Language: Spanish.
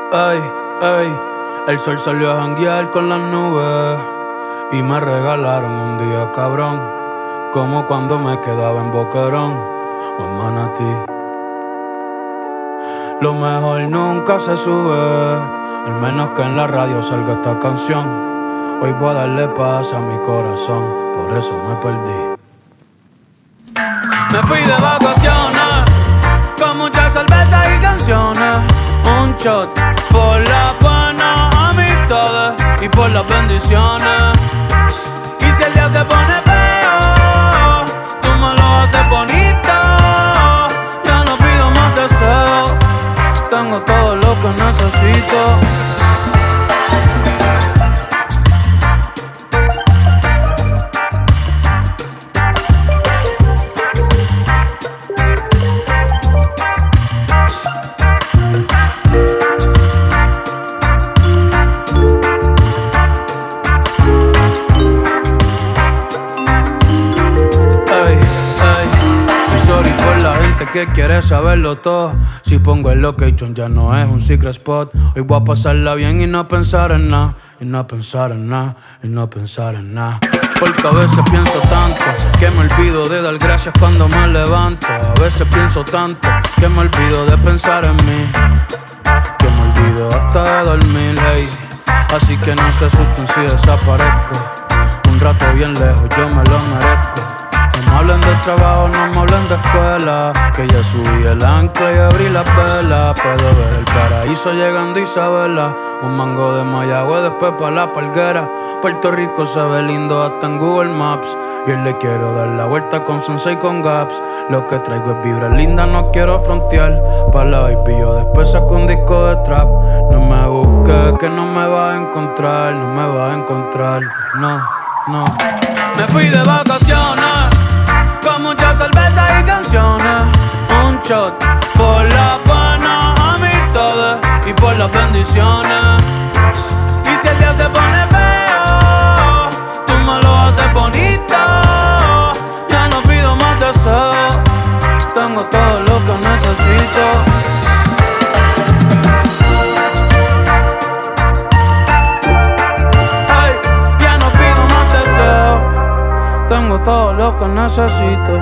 Ey, ey, el sol salió a janguear con las nubes y me regalaron un día cabrón, como cuando me quedaba en Boquerón o en Manatí. Lo mejor nunca se sube, al menos que en la radio salga esta canción. Hoy voy a darle paz a mi corazón, por eso me perdí. Me fui de vacaciones, con muchas cervezas y canciones. Un shot por las buenas amistades y por las bendiciones. Y si el día se pone feo, tú me lo haces bonito. Ya no pido más deseos, tengo todo lo que necesito. Que quiere saberlo todo. Si pongo el location ya no es un secret spot. Hoy voy a pasarla bien y no pensar en nada, y no pensar en nada, y no pensar en nada. Porque a veces pienso tanto que me olvido de dar gracias cuando me levanto. A veces pienso tanto que me olvido de pensar en mí, que me olvido hasta de dormir, hey. Así que no se asusten si desaparezco. Un rato bien lejos yo me lo merezco. No me hablen de trabajo, no me hablen de escuela, que ya subí el ancla y abrí las velas. Puedo ver el paraíso llegando Isabela. Un mango de Mayagüez después pa' la Palguera. Puerto Rico se ve lindo hasta en Google Maps. Y hoy le quiero dar la vuelta con Sensei con Gaps. Lo que traigo es vibra linda, no quiero frontear. Pa' la baby yo después saco un disco de trap. No me busques que no me vas a encontrar, no me vas a encontrar, no, no. Me fui de vacaciones, con muchas cervezas y canciones. Un shot por las buenas amistades y por las bendiciones. Y si el día se pone feo, tú me lo haces bonito. Ya no pido más deseos, tengo todo lo que necesito. Tengo todo lo que necesito.